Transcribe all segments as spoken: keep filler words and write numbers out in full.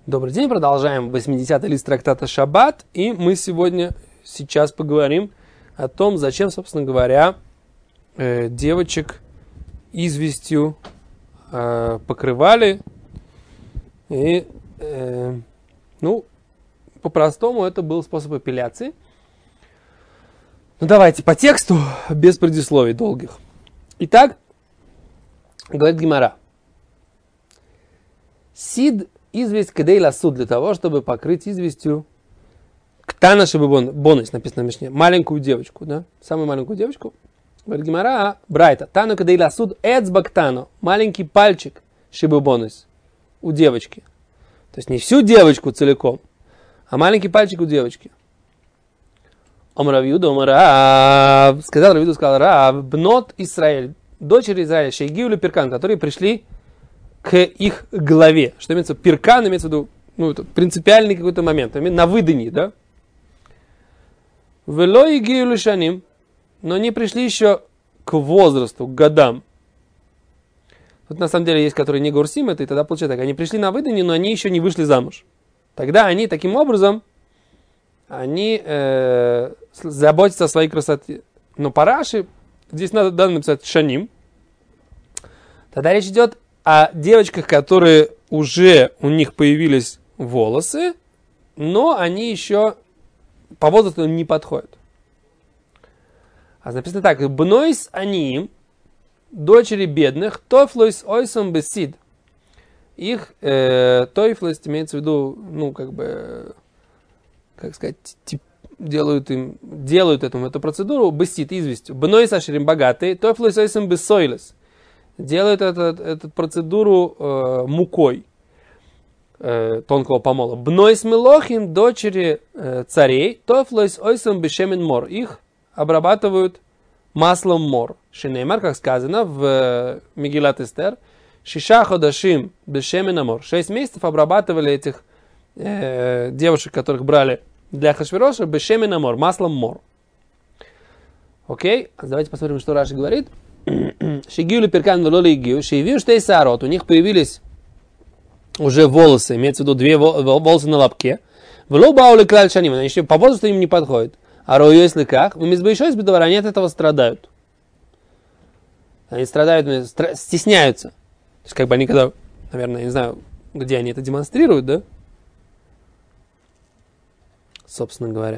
Добрый день, продолжаем восьмидесятый лист трактата Шаббат, и мы сегодня, сейчас поговорим о том, зачем, собственно говоря, э, девочек известью э, покрывали, и, э, ну, по-простому это был способ эпиляции. Ну, давайте по тексту, без предисловий долгих. Итак, говорит Гемара. Сид известь кедей суд для того, чтобы покрыть известью ктана шибыбон, бонус написано в Мишне, маленькую девочку, да, самую маленькую девочку. Говорит Гемара, брайта, тану кедей суд эцба ктану, маленький пальчик шибыбонус у девочки. То есть не всю девочку целиком, а маленький пальчик у девочки. Омравиуда, омрав, сказал Равиуду, сказал Рав, бнот Исраэль, дочери Израиля, шейгиули перкан, которые пришли к их главе. Что имеется в виду? Перкан имеется в виду, ну, это принципиальный какой-то момент, на выдании, да? Вело игиули шаним, но не пришли еще к возрасту, к годам. Тут на самом деле есть, которые не горсим это, и тогда получается так. Они пришли на выданье, но они еще не вышли замуж. Тогда они таким образом, они э, заботятся о своей красоте. Но по Раши, здесь надо, надо написать шаним. Тогда речь идет о девочках, которые уже у них появились волосы, но они еще по возрасту не подходят. А написано так: бнойс они, дочери бедных, тофлойс ойсом бесид. Их э, тофлойс имеется в виду, ну, как бы, как сказать, тип, делают им, делают эту, эту процедуру бесид, известью. Бнойс ашерим богатые, тофлойс ойсом бессойлес. Делают этот, эту процедуру э, мукой э, тонкого помола. Бнойс мелохим, дочери э, царей, тофлойс ойсом бешемен мор. Их обрабатывают маслом мор. Шинеймар, как сказано в э, Мегилат Эстер, шиша ходашим бешемен мор. Шесть месяцев обрабатывали этих э, девушек, которых брали для Ахашвероша, бешемен мор, маслом мор. Окей, давайте посмотрим, что Раши говорит. Шигиули перкан велоли игиу, шиевию штей сарот, у них появились уже волосы, имеется в виду две волосы на лобке. Влобаули клаль шаним, они еще по возрасту им не подходят. А рою, если как, в мизбейшой из бедовара, они от этого страдают. Они страдают, стесняются. То есть, как бы они когда, наверное, я не знаю, где они это демонстрируют, да? Собственно говоря.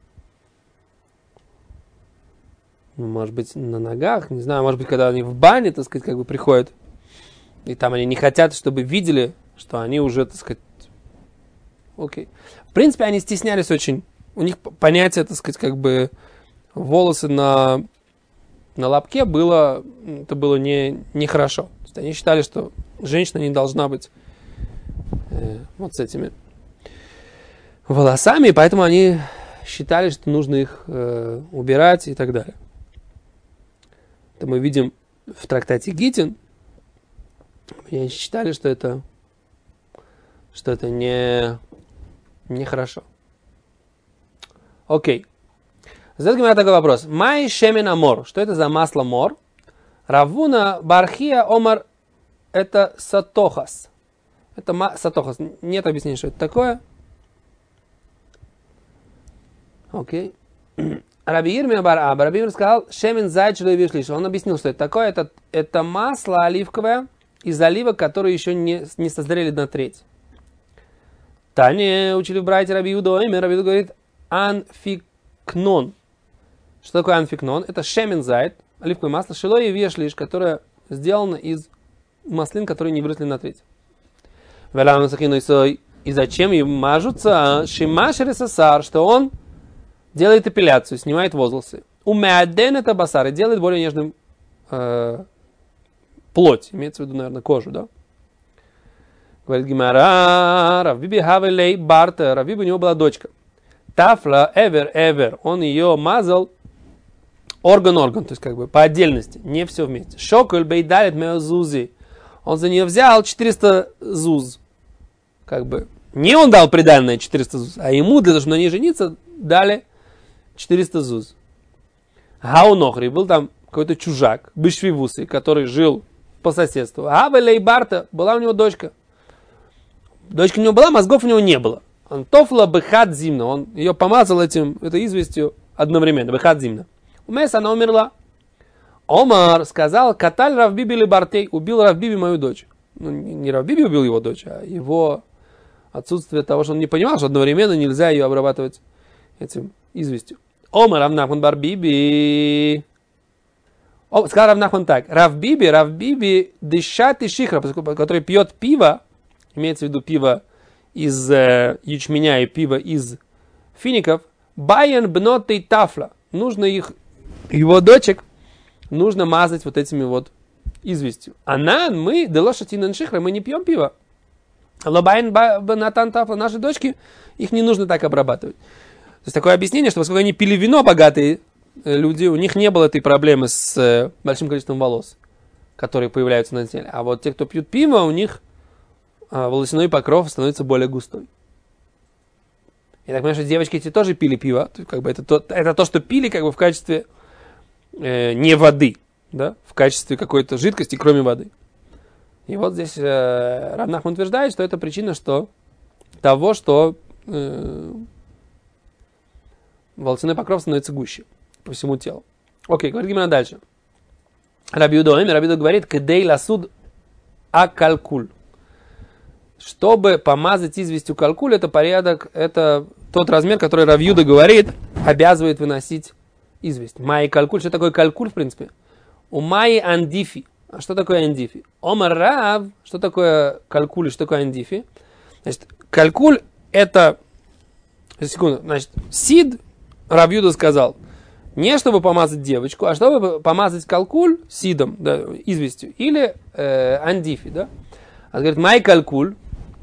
Может быть, на ногах, не знаю, может быть, когда они в бане, так сказать, как бы приходят, и там они не хотят, чтобы видели, что они уже, так сказать, окей. В принципе, они стеснялись очень. У них понятие, так сказать, как бы волосы на, на лобке было, это было не, нехорошо. То есть они считали, что женщина не должна быть э, вот с этими волосами, и поэтому они считали, что нужно их э, убирать и так далее. Это мы видим в трактате Гитин. Они считали, что это, что это не, не хорошо. Окей. Задает Гемара такой вопрос. Май шемен амор. Что это за масло мор? Равуна бархия омар. Это сатохас. Это ма- сатохас. Нет объяснения, что это такое. Окей. Раби Ирмия бар Аба, Раби Ирмия сказал, шемен зайд шлоевиш лиш. Он объяснил, что это такое. Это, это масло оливковое из оливок, которые еще не, не созрели на треть. Таня учили в братья Раби Юдо, Раби Юдо говорит анфикнон. Что такое анфикнон? Это шемен зайд, оливковое масло, шлоевиш лиш, которое сделано из маслин, которые не выросли на треть. И зачем им мажутся? Шимашер сасар, что он делает эпиляцию, снимает волосы. Умеаден это басар, и делает более нежным э, плоть, имеется в виду, наверное, кожу, да? Говорит Гемара, Равиби хавелей барта, Равиби у него была дочка. Тафла эвер эвер, он ее мазал орган-орган, то есть как бы по отдельности, не все вместе. Шоколь бейдалит меозузи, он за нее взял четыреста зуз, как бы. Не он дал приданное четыреста зуз, а ему, для того, чтобы на ней жениться, дали четыреста зуз. Гаунохри, был там какой-то чужак, бешвивусы, который жил по соседству. Авелей Барта, была у него дочка. Дочка у него была, мозгов у него не было. Он тофла бехат зимна. Он ее помазал этим, этой известью одновременно. Бехат зимна. Умес, она умерла. Омар сказал, каталь Равбиби лебартей, убил Равбиби мою дочь. Ну, не Равбиби убил его дочь, а его отсутствие того, что он не понимал, что одновременно нельзя ее обрабатывать этим известью. Омар Равнахман Барбиби. О, сказал Равнахман так. Равбиби, Равбиби дышат и шихра, который пьет пиво, имеется в виду пиво из э, ячменя и пиво из фиников, баян бнот и тафла. Нужно их, его дочек, нужно мазать вот этими вот известью. Анан, мы, делошатинан шихра, мы не пьем пиво. Лобайн бнатан тафла, наши дочки, их не нужно так обрабатывать. То есть такое объяснение, что поскольку они пили вино, богатые люди, у них не было этой проблемы с э, большим количеством волос, которые появляются на теле. А вот те, кто пьют пиво, у них э, волосяной покров становится более густой. Я так понимаю, что девочки эти тоже пили пиво. То есть, как бы это, то, это то, что пили как бы в качестве э, не воды, да, в качестве какой-то жидкости, кроме воды. И вот здесь э, Рав Нахман утверждает, что это причина что, того, что э, волосяной покров становится гуще по всему телу. Окей, говорит Гимара дальше. Раби Юда Омер, Раби Юда говорит, кедей ласуд акалькуль. Чтобы помазать известью калькуль, это порядок, это тот размер, который Раби Юда говорит, обязывает выносить известь. Майи калькуль. Что такое калькуль, в принципе? У майи андифи. А что такое андифи? Омар Рав. Что такое калькуль и что такое андифи? Значит, калькуль это... Секунду. Значит, сид, Раби Юда сказал, не чтобы помазать девочку, а чтобы помазать калькуль сидом, да, известью, или э, андифи, да. А говорит, май калькуль.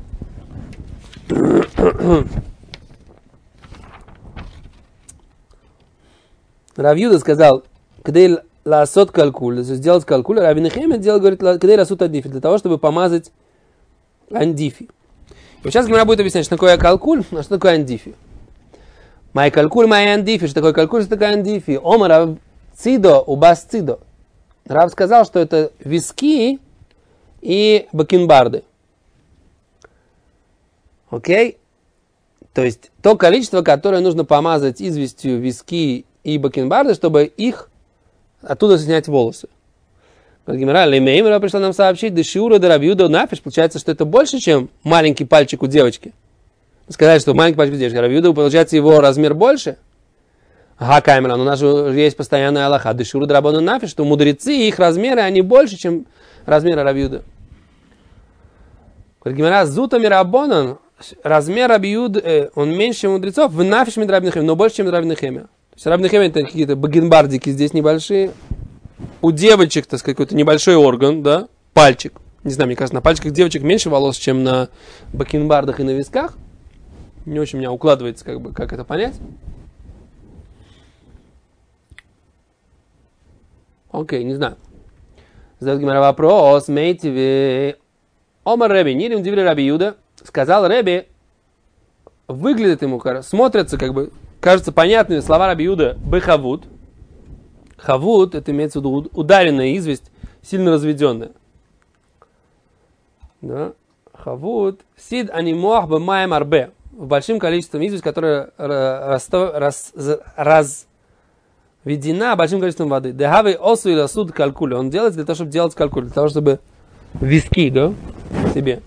Раби Юда сказал, когда ласот калькуль, сделать калькуль, Раби Нехемия делал, говорит, когда ласот андифи, для того, чтобы помазать андифи. И сейчас Гимара будет объяснять, что такое калькуль, а что такое андифи. Май калькуль, май андифи. Что такое калькуль, что такое андифи? Омар Рав цидо, убас цидо. Рав сказал, что это виски и бакенбарды. Окей? То есть то количество, которое нужно помазать известью виски и бакенбарды, чтобы их оттуда снять волосы. Гимара Лемеймера пришла нам сообщить, дешиура да Раби Юда нафиш. Получается, что это больше, чем маленький пальчик у девочки. Сказать, что маленький пальчик у девочки. Раби Юда, получается, его размер больше. Ага, камера, но у нас же есть постоянная алаха. Дешиура да Рабона нафиш, что мудрецы, их размеры, они больше, чем размеры Раби Юда. Гимара зута мирабонан. Размер Раби Юда, э, он меньше, чем мудрецов, в нафиш мид Раби Нехемия, но больше, чем Раби Нехемия. То есть Раби Нехемия это какие-то багенбардики здесь небольшие. У девочек, так сказать, какой-то небольшой орган, да, пальчик. Не знаю, мне кажется, на пальчиках девочек меньше волос, чем на бакенбардах и на висках. Не очень у меня укладывается, как бы, как это понять. Окей, не знаю. Задает Гимара вопрос. Мейтиве. Омар Реби, нирим дивли Раби Юда. Сказал Реби, выглядит ему, смотрятся, как бы, кажется понятными слова Раби Юда бехавут. Хавут, это имеется в виду ударенная известь, сильно разведенная. Да? Хавут, сид анимуах бэмаем арбе. В большим количеством известь, которая раз, раз, разведена большим количеством воды. Дехавей осу или суд калькуль. Он делает для того, чтобы делать калькуль, для того, чтобы виски, да, себе.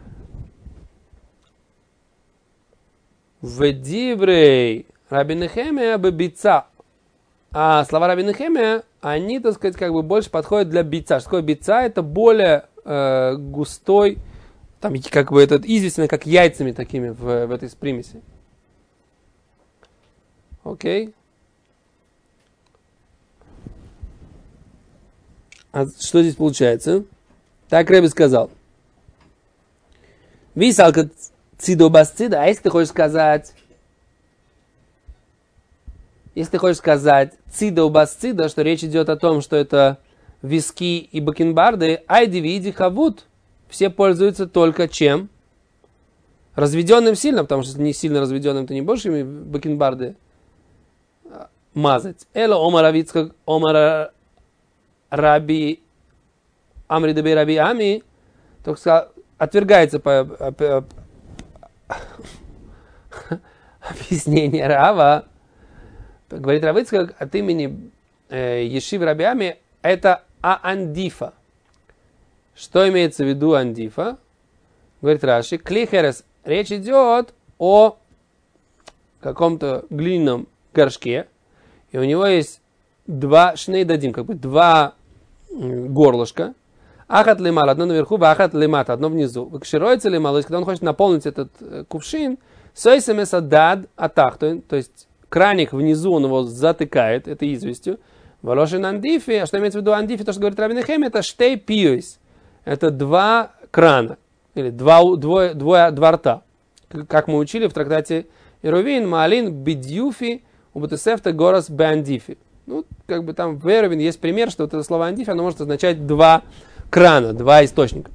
Вдиврей Раби Нехемия бебица. А слова Раби Нехемия, они, так сказать, как бы больше подходят для бица. Что такое бица? Это более э, густой, там, как бы этот известно, как яйцами такими в, в этой примеси. Окей. А что здесь получается? Так Рэби сказал. Висалка цидобасцида, а если ты хочешь сказать... Если ты хочешь сказать цида у басцида, что речь идет о том, что это виски и бакенбарды, айди види хавут, все пользуются только чем? Разведенным сильно, потому что не сильно разведенным, ты не будешь ими бакенбарды мазать. Эло омара вицкак, омара раби амри дебей раби ами, только отвергается по, по, объяснение Рава, говорит Рав Ицхак от имени э, Ешивы Раби Ами, это аандифа. Что имеется в виду андифа? Говорит Раши, клихерес, речь идет о каком-то глиняном горшке, и у него есть два шнейдадим, как бы два горлышка. Ахат лимал, одно наверху, ахат лимат, одно внизу. Выкшируется лимал, то есть когда он хочет наполнить этот кувшин, сойсемеса дад атахтуин, то есть краник внизу, он его затыкает, это известью. Волошин андифи, а что имеется в виду андифи, то, что говорит Рабби Нехемия, это штей пиойс, это два крана, или два, двое, двое, два рта. Как мы учили в трактате Ирувин, Маалин, Бидюфи, Убатесефта, Горос, Беандифи. Ну, как бы там в Эрувин есть пример, что вот это слово андифи, оно может означать два крана, два источника.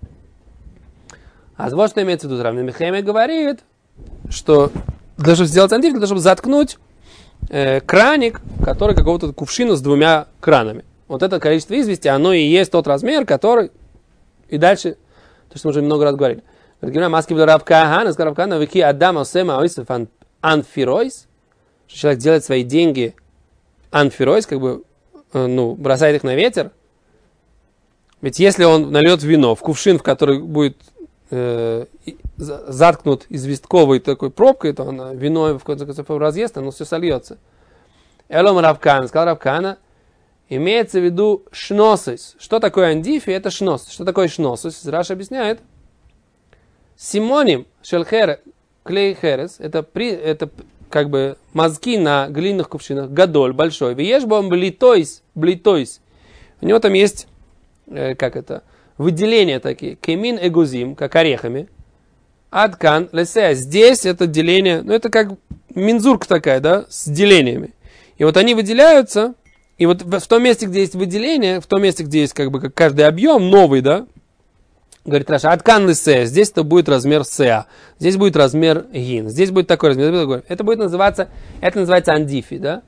А вот что имеется в виду. Рабби Нехемия говорит, что для того, чтобы сделать андифи, для того, чтобы заткнуть э, краник, который какого-то кувшина с двумя кранами. Вот это количество извести, оно и есть тот размер, который... И дальше, то, что мы уже много раз говорили. Маски в Равкахана, сказал Равкахана, веки Адама Сема Ойсов Анфиройс, что человек делает свои деньги анфиройс, как бы, ну, бросает их на ветер. Ведь если он нальет вино в кувшин, в который будет э, заткнут известковой такой пробкой, то оно, вино в конце концов разъест, оно все сольется. Элом Равкахана, сказал Равкахана, имеется в виду шносис. Что такое андифи? Это шнос. Что такое шносис? Раш объясняет. Симоним шелхер клей херес. Это, при, это как бы мазки на глиняных кувшинах. Гадоль, большой. Виешбом блитойс, блитойс. У него там есть, э, как это, выделения такие. Кемин эгузим, как орехами. Адкан лесея. Здесь это деление, ну это как мензурка такая, да, с делениями. И вот они выделяются. И вот в том месте, где есть выделение, в том месте, где есть как бы как каждый объем новый, да, говорит Раша, откан лисея, здесь это будет размер сеа, здесь будет размер гин, здесь будет такой размер, будет такой. Это будет называться, это называется андифи, да,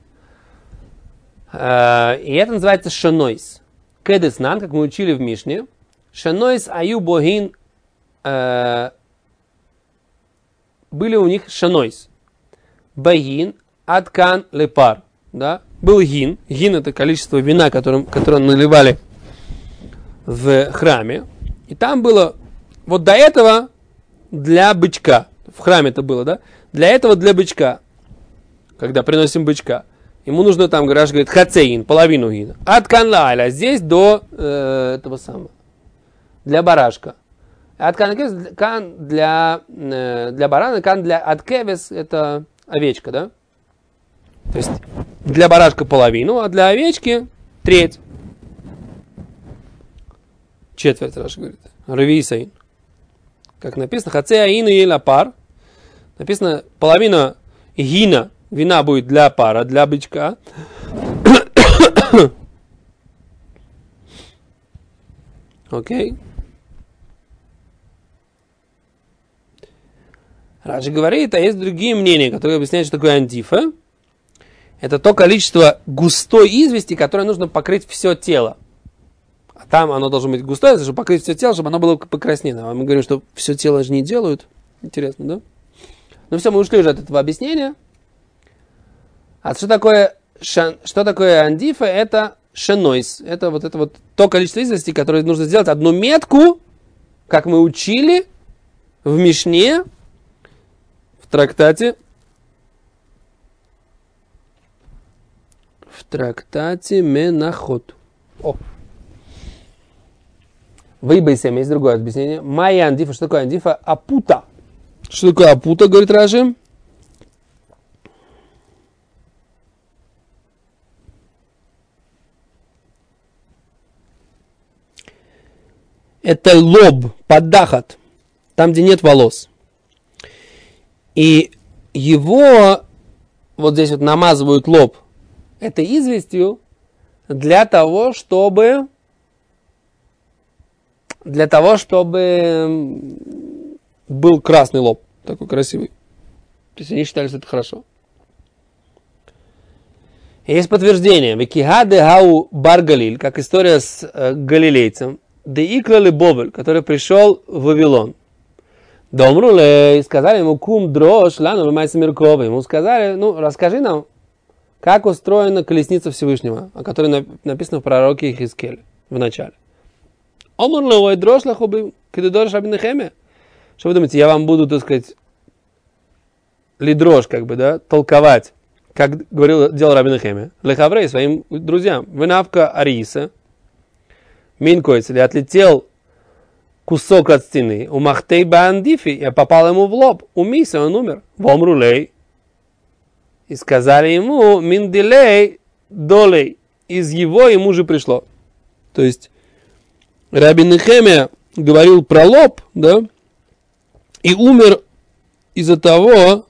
и это называется шанойс. Кедеснан, как мы учили в Мишне, шанойс аю богин, были у них шанойс, богин, откан лепар, да. Был гин. Гин — это количество вина, которым, которое наливали в храме. И там было, вот до этого для бычка. В храме это было, да? Для этого для бычка. Когда приносим бычка. Ему нужно там, Раш говорит, хацеин, половину гина. От канлайля. Здесь до э, этого самого. Для барашка. От кан для, э, для барана, кан для от кевес, это овечка, да? То есть для барашка половину, а для овечки треть. Четверть, Раша говорит. Ревисаин. Как написано, хацея ину и лапар. Написано, половина гина, вина будет для пара, для бычка. Окей. Раша говорит, а есть другие мнения, которые объясняют, что такое андифа. Это то количество густой извести, которое нужно покрыть все тело. А там оно должно быть густое, чтобы покрыть все тело, чтобы оно было покраснено. А мы говорим, что все тело же не делают. Интересно, да? Ну все, мы ушли уже от этого объяснения. А что такое, шан, что такое андифа? Это шенойс. Это вот это вот то количество извести, которое нужно сделать одну метку, как мы учили в Мишне, в трактате. В трактате Менахот. О. Выбейсем, есть другое объяснение. Майя андифа. Что такое андифа? Апута. Что такое апута, говорит Раши? Это лоб, поддахат, там, где нет волос. И его вот здесь вот намазывают лоб этой известью для того, чтобы для того, чтобы был красный лоб, такой красивый. То есть они считали, что это хорошо. Есть подтверждение. Викигаде гау бар Галиль, как история с э, галилейцем. Де иклали Бобель, который пришел в Вавилон. Домрулей, сказали ему, кум дрожь, лану майсамирковый. Ему сказали, ну, расскажи нам, как устроена колесница Всевышнего, о которой написано в пророке Ихискеле в начале. Омрлевой дрожь лахуби, кидудорш абинехеме. Что вы думаете, я вам буду, так сказать, лидрож, как бы, да, толковать, как говорил, делал Рабби Нехемия, лехаврей, своим друзьям. Вынавка Ариса, Минкойцели, отлетел кусок от стены, у Махтей Баандифи, я попал ему в лоб, у Миса он умер, в Омрулей. И сказали ему, Миндилей долей, из его ему же пришло. То есть, Рабби Нехемия говорил про лоб, да, и умер из-за того,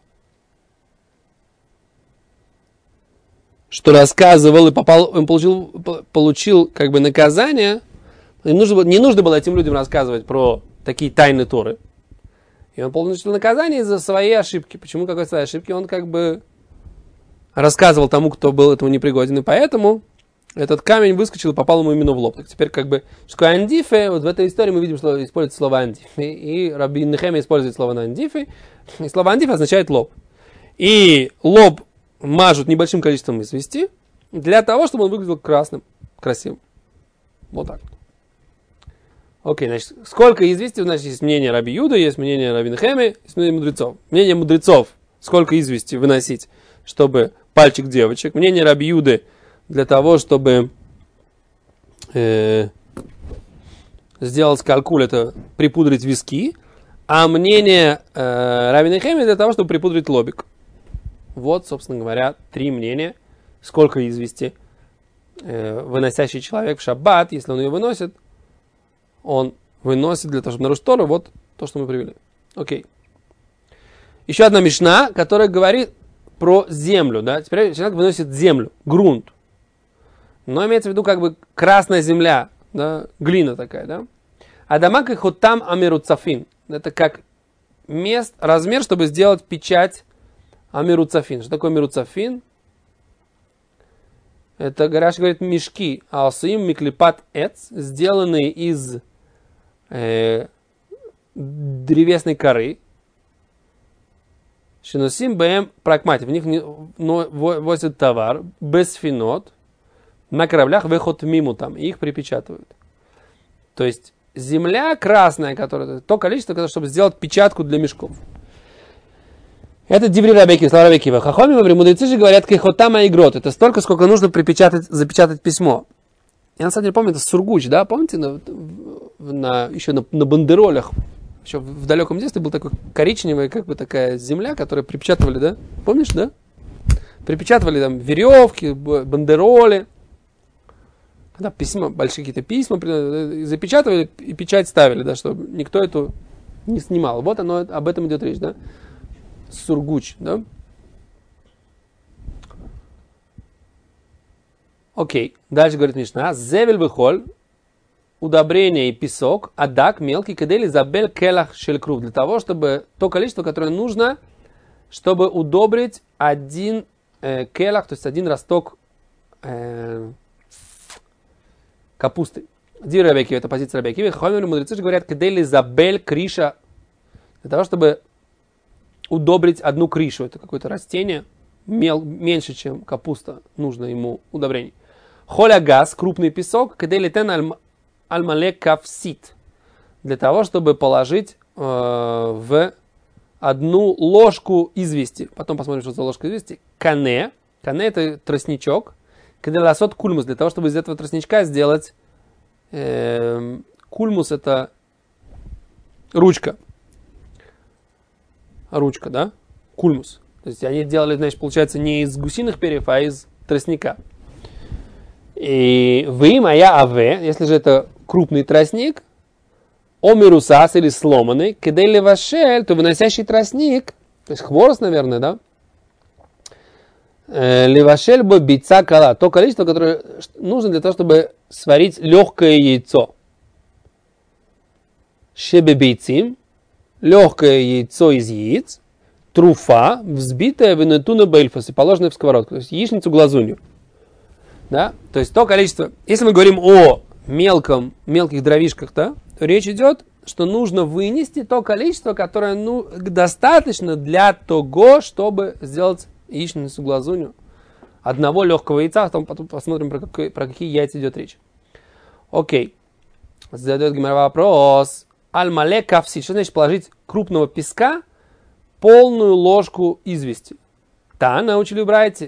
что рассказывал и попал, он получил, получил как бы наказание. Им нужно было, не нужно было этим людям рассказывать про такие тайны Торы. И он получил наказание из-за своей ошибки. Почему какой своей ошибки? Он как бы рассказывал тому, кто был этому непригоден. И поэтому этот камень выскочил и попал ему именно в лоб. Так теперь как бы, что такое андифе, вот в этой истории мы видим, что используется слово андифе. И Рабби Нехемия использует слово андифе. И слово андифе означает лоб. И лоб мажут небольшим количеством извести для того, чтобы он выглядел красным, красивым. Вот так. Окей, значит, сколько извести, значит, есть мнение Раби Юда, есть мнение Рабби Нехемии, есть мнение мудрецов. Мнение мудрецов, сколько извести выносить, чтобы пальчик девочек. Мнение Раби Юды для того, чтобы э, сделать калькуль, это припудрить виски. А мнение э, Рабби Нехемии для того, чтобы припудрить лобик. Вот, собственно говоря, три мнения, сколько извести э, выносящий человек в шаббат, если он ее выносит, он выносит для того, чтобы нарушить Тору, вот то, что мы привели. Окей. Еще одна мишна, которая говорит про землю, да, теперь человек выносит землю, грунт, но имеется в виду как бы красная земля, да, глина такая, да. Адамак и хотам амируцафин, это как мест, размер, чтобы сделать печать амируцафин. Что такое амируцафин? Это, Раши говорит, мешки, аосим миклипат эц, сделанные из э, древесной коры. Шиносим бэм прагмати, в них возят товар, без финот, на кораблях выход мимо там, и их припечатывают. То есть земля красная, которая, то количество, чтобы сделать печатку для мешков. Это диври Рабеки, слова Рабеки. Хахоми, мудрецы же говорят, кехотама игрот. Это столько, сколько нужно припечатать, запечатать письмо. Я на самом деле помню, это сургуч, да, помните, на, на, еще на, на бандеролях, еще в далеком детстве был такой коричневая, как бы такая земля, которую припечатывали, да? Помнишь, да? Припечатывали там веревки, бандероли. Когда письма, большие какие-то письма запечатывали и печать ставили, да, чтобы никто эту не снимал. Вот оно, об этом идет речь, да? Сургуч, да? Окей, дальше говорит Мишна. Зевель выхоль, удобрение и песок, адак мелкий, кадели забель келах шелькрув. Для того, чтобы то количество, которое нужно, чтобы удобрить один э, келах, то есть один росток э, капусты. Дир Рабеки, это позиция Рабеки. Хомер, мудрецы же говорят, кадели забель криша. Для того, чтобы удобрить одну кришу. Это какое-то растение, мел, меньше, чем капуста, нужно ему удобрение. Холя газ, крупный песок, каделитен альмалек кавсит. Для того, чтобы положить э, в одну ложку извести. Потом посмотрим, что за ложка извести. Кане. Кане это тростничок. Каделасот кульмус. Для того, чтобы из этого тростничка сделать э, кульмус, это ручка. Ручка, да? Кульмус. То есть они делали, значит, получается, не из гусиных перьев, а из тростника. И вы, моя аве, если же это крупный тростник, омирусас или сломанный, кедели вашель, то выносящий тростник, то есть хворост, наверное, да? Левашель бы бица кала, то количество, которое нужно для того, чтобы сварить легкое яйцо. Шебе бейцим, легкое яйцо из яиц, труфа, взбитая винетуна бельфас и положенная в сковородку, то есть яичницу глазунью. Да? То есть то количество, если мы говорим о мелком, мелких дровишках, да, то речь идет что нужно вынести то количество, которое ну, достаточно для того, чтобы сделать яичницу глазунью. Одного легкого яйца, потом, потом посмотрим, про, какой, про какие яйца идет речь. Окей. Задает Гемара вопрос. Аль-мале кавси. Что значит положить крупного песка полную ложку извести? Та научили в брайте.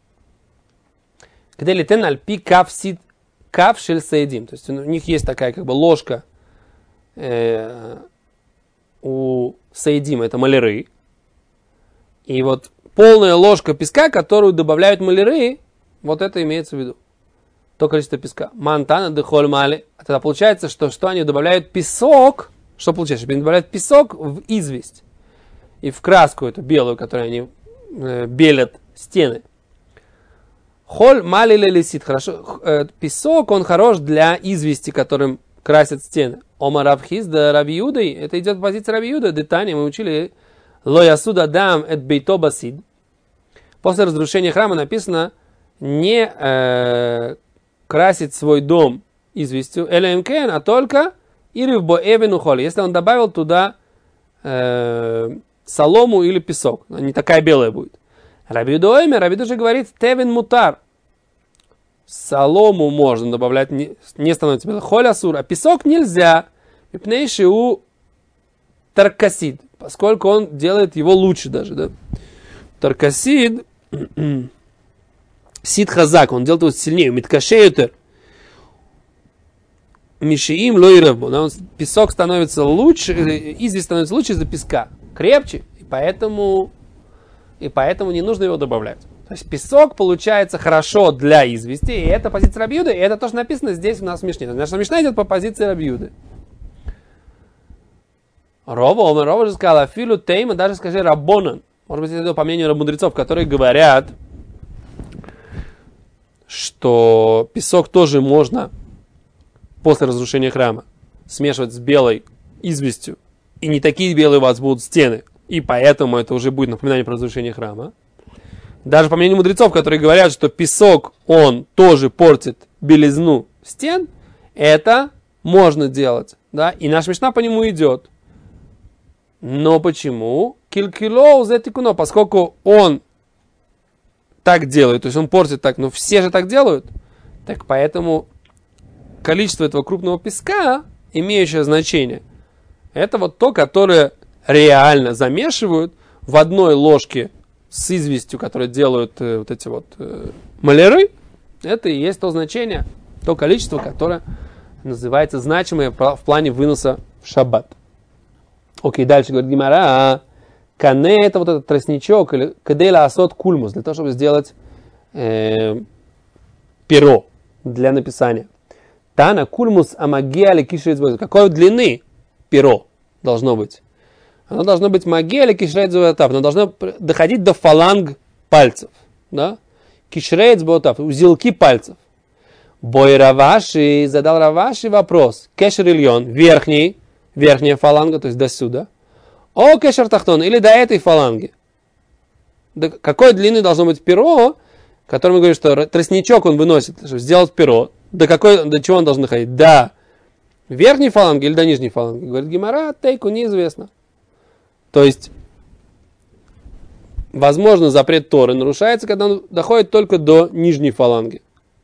Где летен аль-пи кавсид кавшель саидим. То есть у них есть такая как бы ложка э, у саидима, это маляры. И вот полная ложка песка, которую добавляют маляры, вот это имеется в виду. То количество песка. Мантана дехоль мали. Тогда получается, что, что они добавляют песок. Что получается? Они добавляют песок в известь. И в краску эту белую, которую они э, белят стены. Холь мали лелисит. Хорошо. Э, песок, он хорош для извести, которым красят стены. Ома Рабхиз да Раби Юдой. Это идет позиция Раби Юда. Детани мы учили. Ло ясуд адам эт бейто басид. После разрушения храма написано не э, красить свой дом известью, элемкен, а только иривбо эвену холи, если он добавил туда э, солому или песок, не такая белая будет. Рабидуэме, Рабиду же говорит, тевен мутар, солому можно добавлять, не, не становится белой, холь асур, а песок нельзя, мипнейши у таркасид, поскольку он делает его лучше даже, да. Таркасид, сид хазак, он делает его сильнее, миткашеютер, мишиим лоиревбу, песок становится лучше, известь становится лучше из-за песка, крепче, и поэтому, и поэтому не нужно его добавлять. То есть песок получается хорошо для извести, и это позиция Раби Юды, и это тоже написано здесь у нас в Мишне. Наша Мишна идет по позиции Раби Юды. Рова, Рова же сказал, афилу тейма, даже скажи рабонан. Может быть, это по мнению мудрецов, которые говорят, что песок тоже можно после разрушения храма смешивать с белой известью. И не такие белые у вас будут стены. И поэтому это уже будет напоминание про разрушение храма. Даже по мнению мудрецов, которые говорят, что песок, он тоже портит белизну стен, это можно делать. Да? И наша Мишна по нему идет. Но почему? Килькилоу зетикуно, поскольку он так делает, то есть он портит так, но все же так делают, так поэтому количество этого крупного песка, имеющее значение, это вот то, которое реально замешивают в одной ложке с известью, которое делают э, вот эти вот э, маляры, это и есть то значение, то количество, которое называется значимое в плане выноса в шаббат. Окей, дальше говорит Гемара, кане это вот этот тростничок, или кадейла асот кульмус, для того, чтобы сделать э, перо для написания. Тана кульмус амагиали кишрейдзвоз. Какой длины перо должно быть? Оно должно быть магиали кишрейдзвоз, оно должно доходить до фаланг пальцев. Да? Кишрейдзвоз, узелки пальцев. Бой Раваши задал Раваши вопрос. Кешер ильон, верхний, верхняя фаланга, то есть до сюда. О, кешер тахтон, или до этой фаланги. До какой длины должно быть перо, которым мы говорим, что тростничок он выносит, чтобы сделать перо. До какой, до чего он должен доходить? До верхней фаланги или до нижней фаланги? Говорит Гемара, тейку неизвестно. То есть, возможно, запрет Торы нарушается, когда он доходит только до нижней фаланги.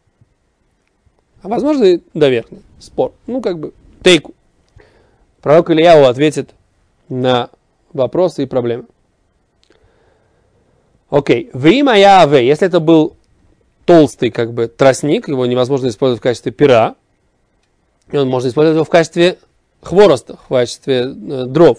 А возможно и до верхней. Спор. Ну, как бы, тейку. Пророк Ильяу ответит на вопросы и проблемы. Окей. Вы моя аве. Если это был толстый, как бы, тростник, его невозможно использовать в качестве пера, и он можно использовать его в качестве хвороста, в качестве э, дров.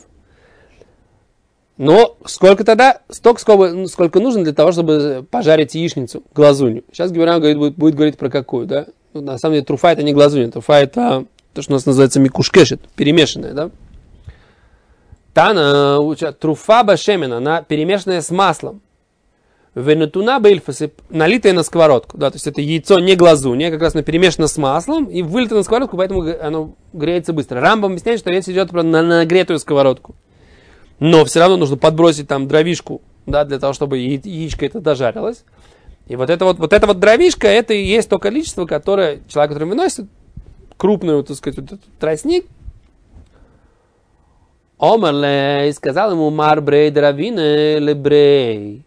Но сколько тогда? Столько, сколько, сколько нужно для того, чтобы пожарить яичницу, глазунью. Сейчас Гемара будет, будет говорить про какую, да? Ну, на самом деле, труфа это не глазунья, труфа это то, что у нас называется микушкешет, перемешанная, да? Тана учат труфа башемена, она перемешанная с маслом. Венетуна бельфасы, налитая на сковородку. Да, то есть это яйцо не глазунья, как раз перемешано с маслом и вылито на сковородку, поэтому оно греется быстро. Рамбам объясняет, что речь идет про нагретую сковородку. Но все равно нужно подбросить там дровишку, да, для того, чтобы яичко это дожарилось. И вот это вот, вот это вот дровишка, это и есть то количество, которое человек, который выносит крупный, так сказать, вот этот тростник, Омарлей, сказал ему Мар Брей Равины Лебрей.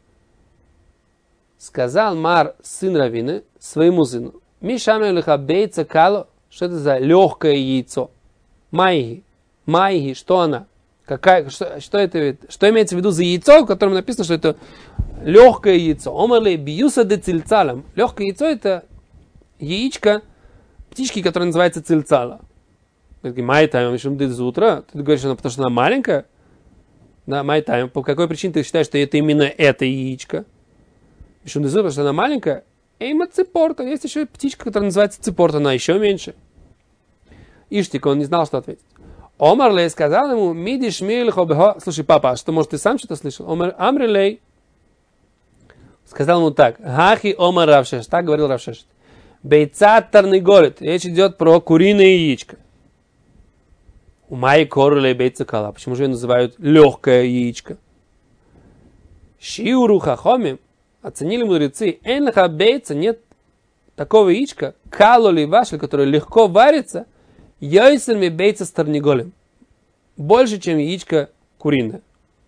Сказал Мар, сын Равины, своему сыну. Мишаме лиха бейца кало. Что это за легкое яйцо? Майги. Майги, что она? Какая, что, что, это, что имеется в виду за яйцо, в котором написано, что это легкое яйцо? Омарлей биюса де цильцалем. Легкое яйцо это яичко птички, которая называется цильцала. Майтайм, из утра. Ты говоришь, что потому что она маленькая? Да, майтайм. По какой причине ты считаешь, что это именно это яичко? Потому что она маленькая. Эйма ципорта. Есть еще птичка, которая называется ципорта. Она еще меньше. Иштик, он не знал, что ответить. Омарлей сказал ему, мидиш милхо. Слушай, папа, а что, может, ты сам что-то слышал? Омар Амрилей сказал ему так. Хахи омар Равшеш. Так говорил Равшеш. Бейца тарниголит. Речь идет про куриное яичко. У моей королей бейца кала. Почему же ее называют легкое яичко? Шиуру хахоми. Оценили мудрецы. Энлаха бейца. Нет такого яичка. Калоли ваши, которое легко варится. Йойсельми бейца с тарниголем. Больше, чем яичко куриное.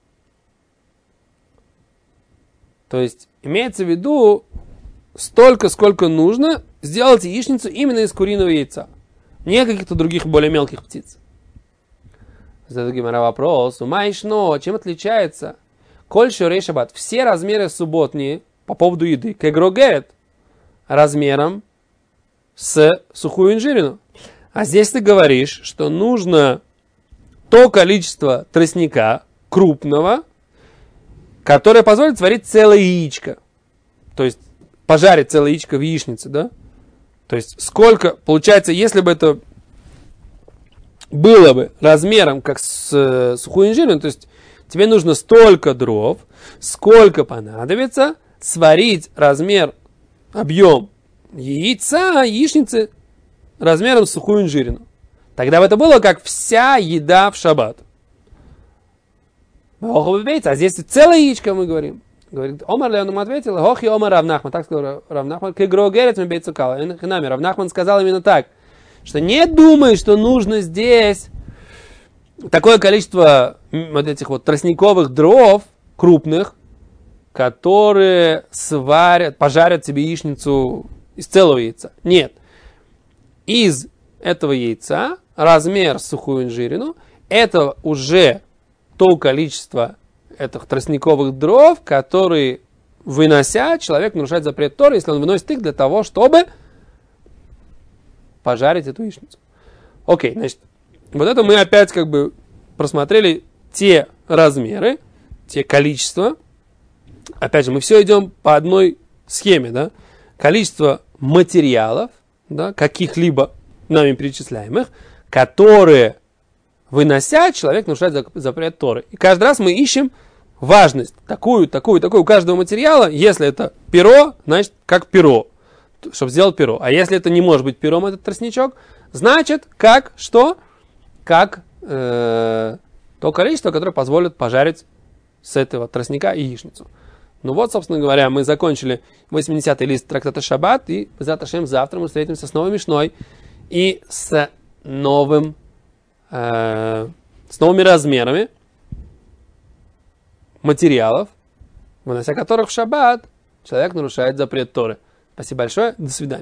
То есть, имеется в виду столько, сколько нужно сделать яичницу именно из куриного яйца. Не каких-то других более мелких птиц. Задаю Гемара вопрос. Умайшно, чем отличается? Коль шорей шаббат. Все размеры субботние по поводу еды. Кегрогет. Размером с сухую инжирину. А здесь ты говоришь, что нужно то количество тростника крупного, которое позволит сварить целое яичко. То есть пожарить целое яичко в яичнице, да? То есть сколько, получается, если бы это было бы размером как с э, сухую инжирину, то есть тебе нужно столько дров, сколько понадобится сварить размер, объем яйца, яичницы размером с сухую инжирину. Тогда бы это было как вся еда в шаббат. А здесь целое яичко мы говорим. Говорит, Омар Леоном ответил, Хохи Омар Равнахман. Так сказал Равнахман. Кегрогерец мы бейцукала. Равнахман сказал именно так, что не думай, что нужно здесь такое количество вот этих вот тростниковых дров крупных, которые сварят, пожарят себе яичницу из целого яйца. Нет. Из этого яйца размер сухую инжирину это уже то количество этих тростниковых дров, которые, вынося, человек нарушает запрет Торы, если он выносит их для того, чтобы пожарить эту яичницу. Окей, значит, вот это мы опять как бы просмотрели те размеры, те количества. Опять же, мы все идем по одной схеме, да? Количество материалов, да, каких-либо нами перечисляемых, которые, вынося, человек нарушает запрет Торы. И каждый раз мы ищем важность такую, такую, такую у каждого материала. Если это перо, значит, как перо, чтобы сделать перо. А если это не может быть пером, этот тростничок, значит, как, что? Как э, то количество, которое позволит пожарить с этого тростника яичницу. Ну вот, собственно говоря, мы закончили восьмидесятый лист трактата Шаббат, и завтра мы встретимся с новой Мишной и с новым, э, с новыми размерами материалов, вынося которых в Шаббат человек нарушает запрет Торы. Спасибо большое, до свидания.